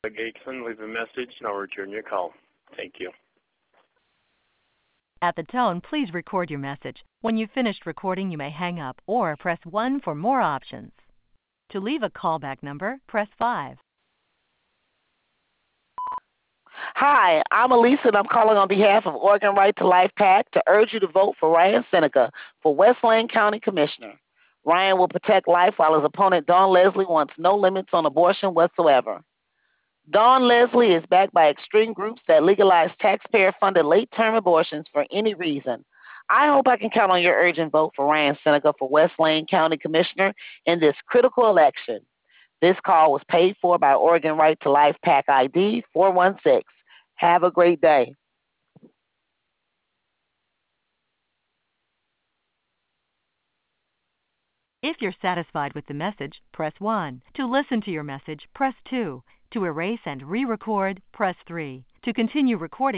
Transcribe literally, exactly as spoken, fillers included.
Gakeson, leave a message and I'll return your call. Thank you. At the tone, please record your message. When you've finished recording, you may hang up or press one for more options. To leave a callback number, press five. Hi, I'm Elise, and I'm calling on behalf of Oregon Right to Life PAC to urge you to vote for Ryan Seneca for West Lane County Commissioner. Ryan will protect life while his opponent, Dawn Leslie, wants no limits on abortion whatsoever. Dawn Leslie is backed by extreme groups that legalize taxpayer-funded late-term abortions for any reason. I hope I can count on your urgent vote for Ryan Seneca for West Lane County Commissioner in this critical election. This call was paid for by Oregon Right to Life PAC I D four one six. Have a great day. If you're satisfied with the message, press one. To listen to your message, press two. To erase and re-record, press three. To continue recording,